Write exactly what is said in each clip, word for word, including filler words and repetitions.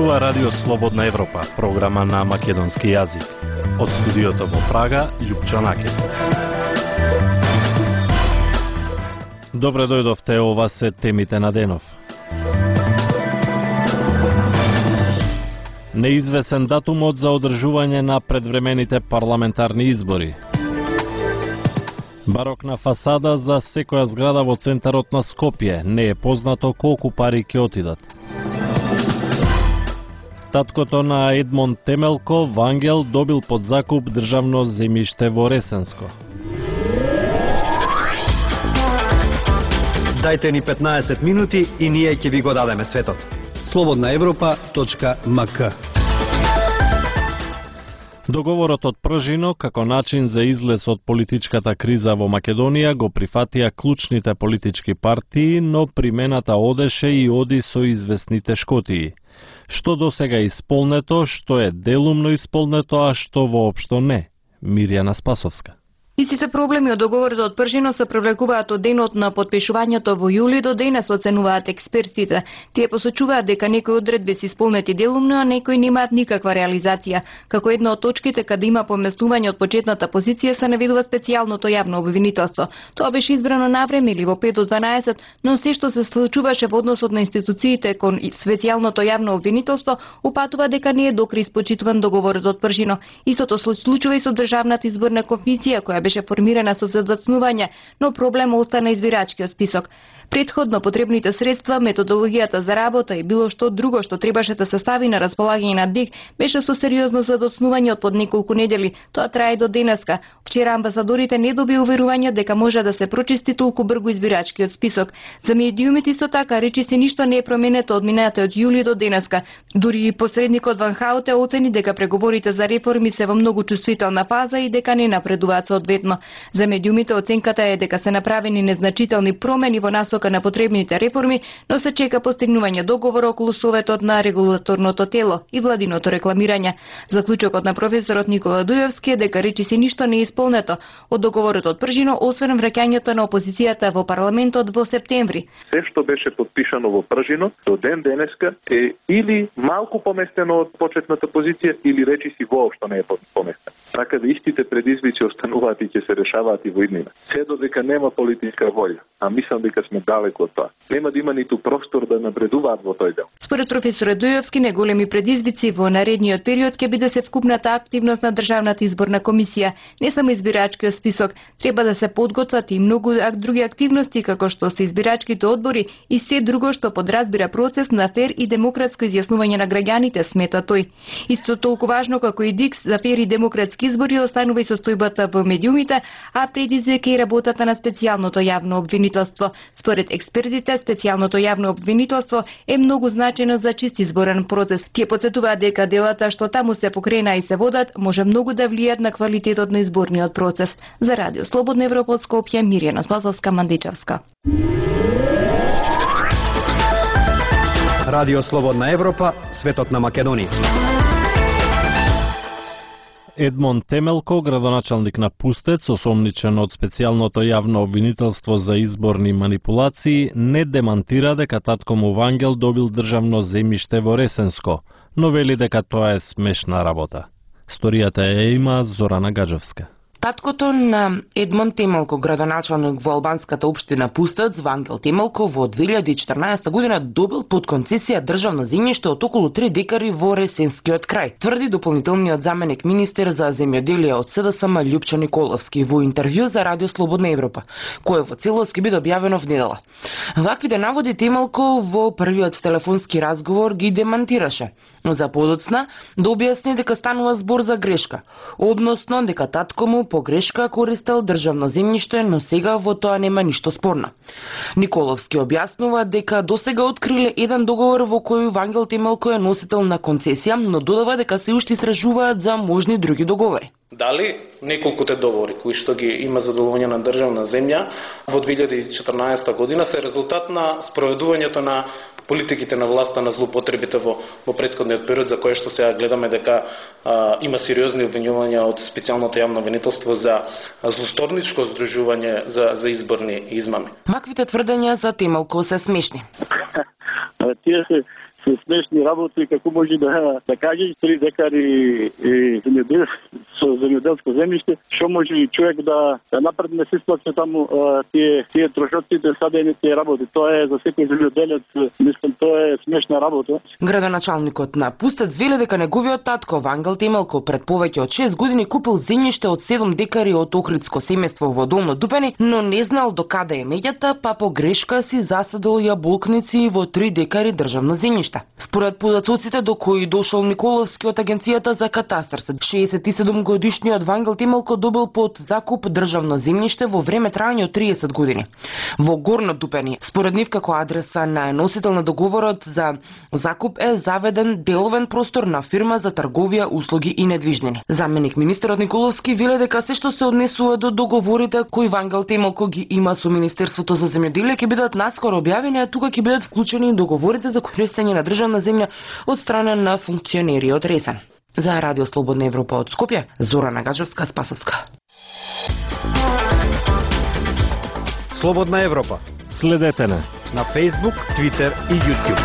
зборува Радио Слободна Европа, програма на македонски јазик. Од студиото во Прага, Љупчо Накев. Добре дојдовте, ова се темите на денов. Неизвесен датумот за одржување на предвремените парламентарни избори. Барокна фасада за секоја зграда во центарот на Скопје. Не е познато колку пари ќе отидат. Таткото на Едмон Темелко, Вангел, добил под закуп државно земјиште во Ресенско. Дајте ни петнаесет минути и ние ќе ви го дадеме светот. слободна европа точка ем ка. Договорот од Пржино како начин за излез од политичката криза во Македонија го прифатија клучните политички партии, но примената одеше и оди со известните шкотии. Што досега е исполнето, што е делумно исполнето, а што воопшто не? Мирјана Спасовска. Истите проблеми од договорот од Пржино се привлекуваат од денот на потпишувањето во јули до денес, оценуваат експертите. Тие посочуваат дека некои одредби се исполнети делумно, а некои немаат никаква реализација. Како една од точките каде има поместување од почетната позиција се наведува специјалното јавно обвинителство. Тоа беше избрано навреме или во пет до дванаесет, но се што се случуваше во односот на институциите кон специјалното јавно обвинителство упатува дека не е докрај испочитуван договорот од Пржино. Истото се случува и со државната изборна комисија која беше формирана со задоцнување, но проблем остана избирачкиот список. Предходно потребните средства, методологијата за работа и било што друго што требаше да се стави на располагање на ДИК беше со сериозно задоцнување од под неколку недели. Тоа трае до денеска. Вчера амбасадорите не добија уверување дека може да се прочисти толку брзо избирачкиот список. За медиумите исто така речи се ништо не е променето од минатиот јули до денеска. Дури и посредникот Ван Хауте оцени дека преговорите за реформи се во многу чувствителна фаза и дека не напредуваат соодветно. За медиумите оценката е дека се направени незначителни промени во насока на потребните реформи, но се чека постигнување договор околу советот на регулаторното тело и владиното рекламирање. Заклучокот на професорот Никола Дујевски е дека речи се ништо не е исполнето од договорот од Пржино, освен враќањето на опозицијата во парламентот во септември. Се што беше подпишано во Пржино до ден денеска е или малку поместено од почетната позиција или речи си воопшто не е поместено. Така да истите предизвици остануваат и ќе се решаваат и во иднина. Се додека нема политичка волја, а мислам дека сме далеку од тоа. Нема да има ниту простор да напредуваат во тој дел. Според професорот Дујовски, неголеми предизвици во наредниот период ќе биде се вкупната активност на државната изборна комисија, не само избирачкиот список, треба да се подготват и многу други активности како што се избирачките одбори и се друго што подразбира процес на фер и демократско изјаснување на граѓаните, смета тој. Исто толку важно како и ДИКС за фер и демократски избори останува и состојбата во медиумите, а предизвика и работата на специјалното јавно обвинителство. Според експертите, специјалното јавно обвинителство е многу значено за чист изборен процес. Тие потсетуваат дека делата што таму се покрена и се водат може многу да влијат на квалитетот на изборниот процес. За Радио Слободна Европа од Скопје, Мирјана Спасовска, Мандичевска. Радио Слободна Европа, светот на Македонија. Едмон Темелко, градоначалник на Пустец, осомничен од специјалното јавно обвинителство за изборни манипулации, не демантира дека татко му Вангел добил државно земјиште во Ресенско, но вели дека тоа е смешна работа. Сторијата ја има Зорана Гаджевска. Таткото на Едмон Темелко, градоначалник во албанската општина Пустец, Вангел Темелко, во две илјади и четрнаесета година добил под концесија државно земјиште од околу три декари во Ресенскиот крај, тврди дополнителниот заменик министер за земјоделие од СДСМ Љупчо Николовски во интервју за Радио Слободна Европа, кое во целост ќе биде објавено внедела. Ваквите наводи Темелко во првиот телефонски разговор ги демантираше, но за подоцна да објасни дека станува збор за грешка, односно дека татко му по грешка користел државно земјиште, но сега во тоа нема ништо спорно. Николовски објаснува дека досега откриле еден договор во кој Вангел Темелко е носител на концесија, но додава дека се уште истражуваат за можни други договори. Дали неколкуте договори кои што ги има задолување на државна земја во две илјади и четрнаесета година се резултат на спроведувањето на политиките на власта на злоупотребите во, во претходниот период, за кое што сега гледаме дека а, има сериозни обвинувања од специјалното јавно обвинителство за злосторничко здружување за, за изборни измами. Ваквите тврдења за Темелко се смешни. Тие се се смешни работи, како може да да кажеш три декари и земјодел со земјоделско земјиште, што може и човек да да направи не се исплати таму а, тие тие трошоците садени тие работи. Тоа е за секој земјоделец, мислам тоа е смешна работа. Градоначалникот на Пустец вели дека неговиот татко Вангел Темелко пред повеќе од шест години купил земјиште од седум декари од Охридско семејство во Долно Дупени, но не знал до каде е меѓата, па по грешка си засадил јаболкници во три декари државно земјиште. Според податоците до кои дошол Николовски од Агенцијата за катастар, шеесет и седум годишниот Вангел Темелко добил под закуп државно земјиште во време трајање од триесет години. Во Горно Дупени, според нив како адреса на носител на договорот за закуп е заведен деловен простор на фирма за трговија, услуги и недвижнини. Заменик министерот Николовски вели дека се што се однесува до договорите кои Вангел Темелко ги има со Министерството за земјоделие ќе бидат наскоро објавени, а тука ќе бидат вклучени и договорите за користење на државна земја од страна на функционери од Ресен. За Радио Слободна Европа од Скопје, Зорана Гаджевска-Спасовска. Слободна Европа. Следете не на Facebook, Twitter и YouTube.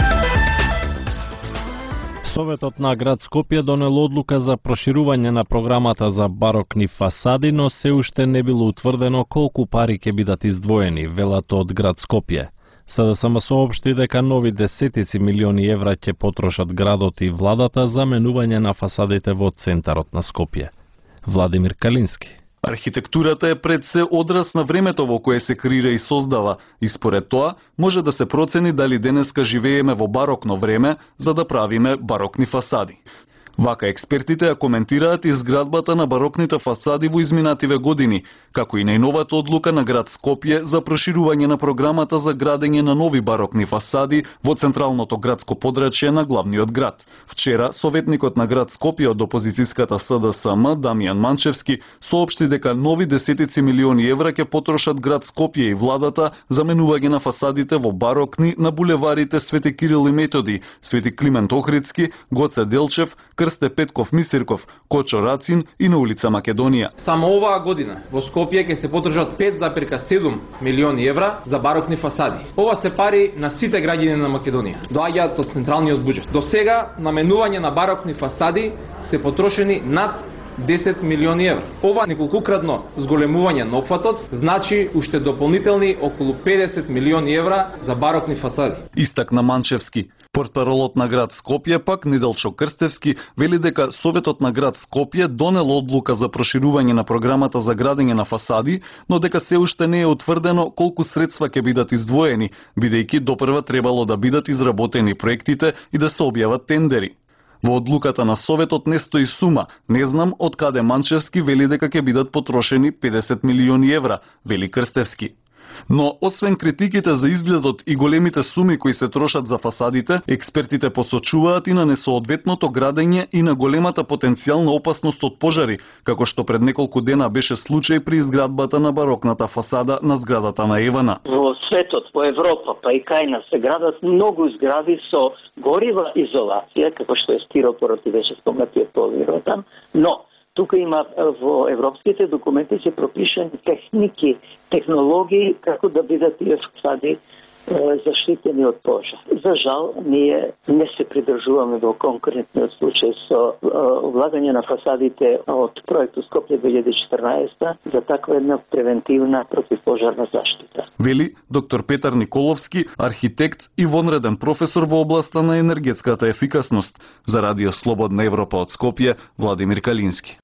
Советот на град Скопје донел одлука за проширување на програмата за барокни фасади, но се уште не било утврдено колку пари ќе бидат издвоени, велат од град Скопје. СДСМ соопшти дека нови десетици милиони евра ќе потрошат градот и владата за менување на фасадите во центарот на Скопје. Владимир Калински. Архитектурата е пред се одраз на времето во кое се креира и создава, и според тоа може да се процени дали денеска живееме во барокно време за да правиме барокни фасади. Вака експертите ја коментираат изградбата на барокните фасади во изминативе години, како и најновата одлука на град Скопје за проширување на програмата за градење на нови барокни фасади во централното градско подрачје на главниот град. Вчера, советникот на град Скопје од опозицијската СДСМ, Дамјан Манчевски, соопшти дека нови десетици милиони евра ќе потрошат град Скопје и владата за менување на фасадите во барокни на булеварите Свети Кирил и Методи, Свети Климент Охридски, Гоце Делчев, Крсте Петков Мисирков, Кочо Рацин и на улица Македонија. Само оваа година во Скопје ќе се потрошат пет зарез седум милиони евра за барокни фасади. Ова се пари на сите граѓани на Македонија. Доаѓаат од централниот буџет. До сега на менување на барокни фасади се потрошени над десет милиони евра. Ова неколкократно зголемување на опфатот значи уште дополнителни околу педесет милиони евра за барокни фасади. Истакна Манчевски. Портпаролот на град Скопје пак Неделчо Крстевски вели дека Советот на град Скопје донел одлука за проширување на програмата за градење на фасади, но дека се уште не е утврдено колку средства ќе бидат издвоени, бидејќи допрва требало да бидат изработени проектите и да се објават тендери. Во одлуката на Советот не стои сума, не знам од каде Манчевски вели дека ќе бидат потрошени педесет милиони евра, вели Крстевски. Но, освен критиките за изгледот и големите суми кои се трошат за фасадите, експертите посочуваат и на несоодветното градење и на големата потенцијална опасност од пожари, како што пред неколку дена беше случај при изградбата на барокната фасада на зградата на Евана. Во светот, во Европа, па и кај нас се градат многу згради со горива изолација, како што е стиропорот и беше спомнатиот полиротан, но тука има во европските документи се пропишани техники, технологии како да бидат тие фасади заштитени од пожар. За жал, ние не се придржуваме во конкретниот случај со влагање на фасадите од проектот Скопје две илјади и четрнаесета за таква една превентивна противпожарна заштита. Вели доктор Петар Николовски, архитект и вонреден професор во областа на енергетската ефикасност. За Радио Слободна Европа од Скопје, Владимир Калински.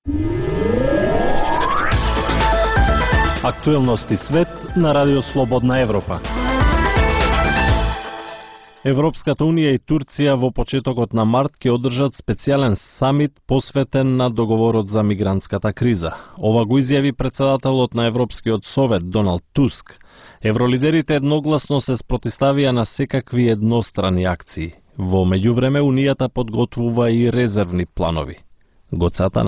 Актуелности свет на Радио Слободна Европа. Европската Унија и Турција во почетокот на март ќе одржат специјален самит посветен на договорот за мигрантската криза. Ова го изјави председателот на Европскиот совет Доналд Туск. Евролидерите едногласно се спротивставија на секакви еднострани акции. Во меѓувреме Унијата подготвува и резервни планови. Гоце Атанасов.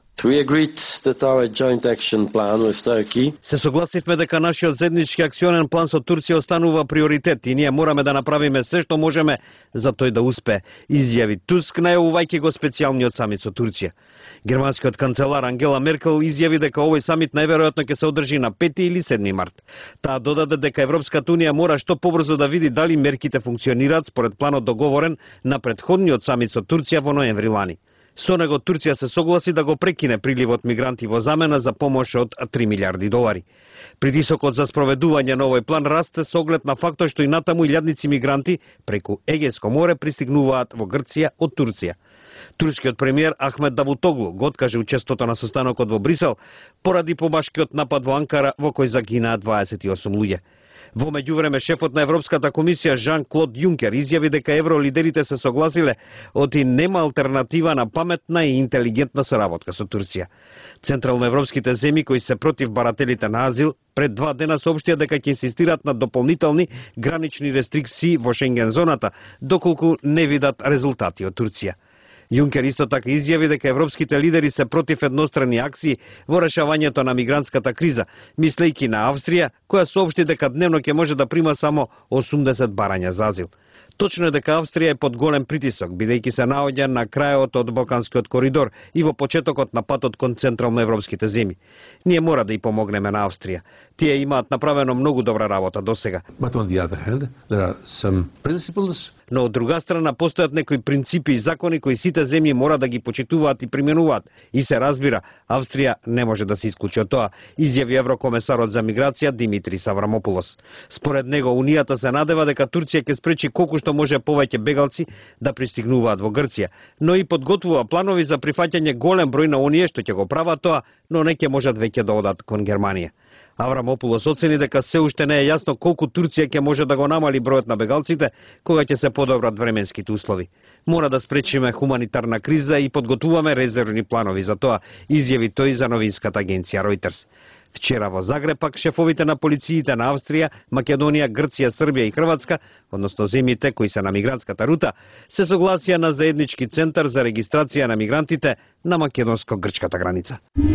We agreed that our joint action plan with Turkey. Се согласивме дека нашиот заеднички акционен план со Турција останува приоритет и ние мораме да направиме се што можеме за тој да успее, изјави Туск најавувајќи го специјалниот самит со Турција. Германскиот канцелар Ангела Меркел изјави дека овој самит најверојатно ќе се одржи на пети или седми март. Таа додаде дека Европската унија мора што побрзо да види дали мерките функционираат според планот договорен на претходниот самит со Турција во ноември лани. Со него Турција се согласи да го прекине приливот мигранти во замена за помош од три милиарди долари. Притисокот за спроведување на овој план расте со оглед на фактот што и натаму илјадници мигранти преку Егејско море пристигнуваат во Грција од Турција. Турскиот премиер Ахмед Давутоглу го откаже учеството на состанокот во Брисел поради побашкиот напад во Анкара во кој загинаа дваесет и осум луѓе. Во меѓувреме, шефот на Европската комисија Жан-Клод Јункер изјави дека евролидерите се согласиле оти нема алтернатива на паметна и интелигентна соработка со Турција. Централноевропските земји кои се против барателите на азил пред два дена соопштија дека ќе инсистираат на дополнителни гранични рестрикции во Шенген зоната доколку не видат резултати од Турција. Јункер исто така изјави дека европските лидери се против едностранни акции во решавањето на мигрантската криза, мислејќи на Австрија, која соопшти дека дневно ќе може да прима само осумдесет барања за азил. Точно е дека Австрија е под голем притисок, бидејќи се наоѓа на крајот од Балканскиот коридор и во почетокот на патот кон централноевропските земји. Ние мора да и помогнеме на Австрија. Тие имаат направено многу добра работа досега. But on the other hand, there are some principles. Но од друга страна постојат некои принципи и закони кои сите земји мора да ги почитуваат и применуваат. И се разбира, Австрија не може да се исклучи од тоа, изјави еврокомесарот за миграција Димитрис Аврамопулос. Според него, Унијата се надева дека Турција ќе спречи колку што може повеќе бегалци да пристигнуваат во Грција, но и подготвува планови за прифаќање голем број на оние што ќе го прават тоа, но не ќе можат веќе да одат кон Германија. Аврамопулос оцени дека се уште не е јасно колку Турција ќе може да го намали бројот на бегалците кога ќе се подобрат временските услови. Мора да спречиме хуманитарна криза и подготвуваме резервни планови за тоа, изјави тој за новинската агенција Reuters. Вчера во Загреб пак шефовите на полициите на Австрија, Македонија, Грција, Србија и Хрватска, односно земјите кои се на мигрантската рута, се согласија на заеднички центар за регистрација на мигрантите на македонско-грчката граница.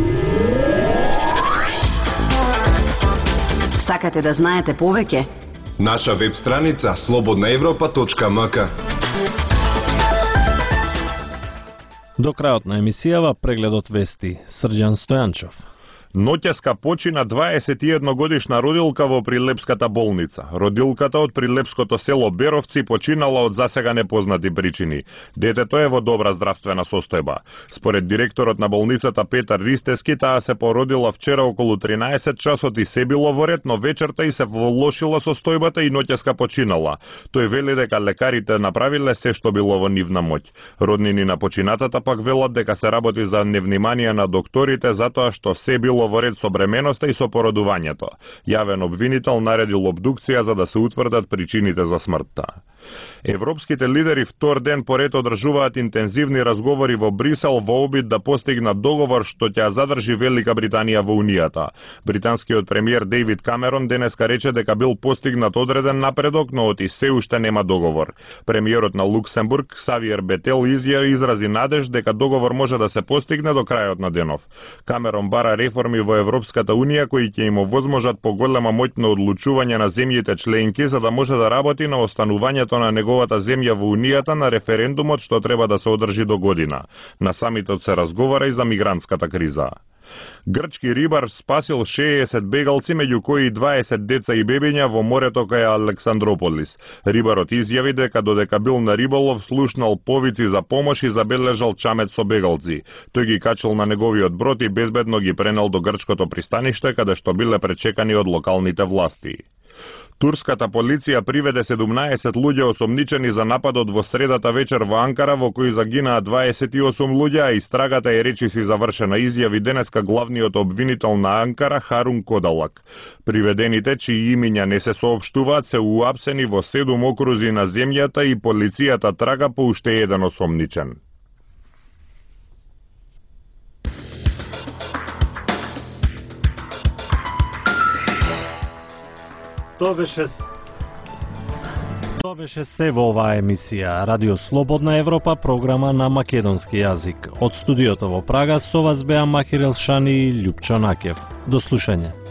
Сакате да знаете повеќе? Наша веб страница слободна европа точка ем ка. До крајот на емисијава прегледот вести Срđan Стојанчов. Ноќеска почина дваесет и една годишна родилка во Прилепската болница. Родилката од Прилепското село Беровци починала од засега непознати причини. Детето е во добра здравствена состојба. Според директорот на болницата Петар Ристески, таа се породила вчера околу тринаесет часот и се било во ред, но вечерта и се влошила состојбата и ноќеска починала. Тој вели дека лекарите направиле се што било во нивна моќ. Роднини на починатата пак велат дека се работи за невнимание на докторите затоа што се било во ред со бременоста и со породувањето. Јавен обвинител наредил обдукција за да се утврдат причините за смртта. Европските лидери втор ден поред одржуваат интензивни разговори во Брисел во обид да постигнат договор што ќе задржи Велика Британија во Унијата. Британскиот премиер Дејвид Камерон денеска рече дека бил постигнат одреден напредок, но оти се уште нема договор. Премиерот на Луксембург Савиер Бетел изјави изрази надеж дека договор може да се постигне до крајот на денов. Камерон бара реформи во Европската Унија кои ќе им овозможат поголема моќ на одлучување на земјите членки за да може да работи на останувањето на неговата земја во Унијата на референдумот што треба да се одржи до година. На самитот се разговара и за мигрантската криза. Грчки рибар спасил шеесет бегалци, меѓу кои дваесет деца и бебиња во морето кај Александрополис. Рибарот изјави дека додека бил на риболов слушнал повици за помош и забележал чамет со бегалци. Тој ги качил на неговиот брод и безбедно ги пренел до грчкото пристаниште, каде што биле пречекани од локалните власти. Турската полиција приведе седумнаесет луѓе осомничени за нападот во средата вечер во Анкара, во кој загинаа дваесет и осум луѓе, а истрагата е речиси завршена, изјави денеска главниот обвинител на Анкара Харун Кодалак. Приведените, чии имиња не се соопштуваат, се уапсени во седум окрузи на земјата и полицијата трага по уште еден осомничен. Тоа беше Тоа Ова беше се во оваа емисија Радио Слободна Европа, програма на македонски јазик. Од студиото во Прага со вас беа Махир Елшани и Љупчо Накев. До слушање.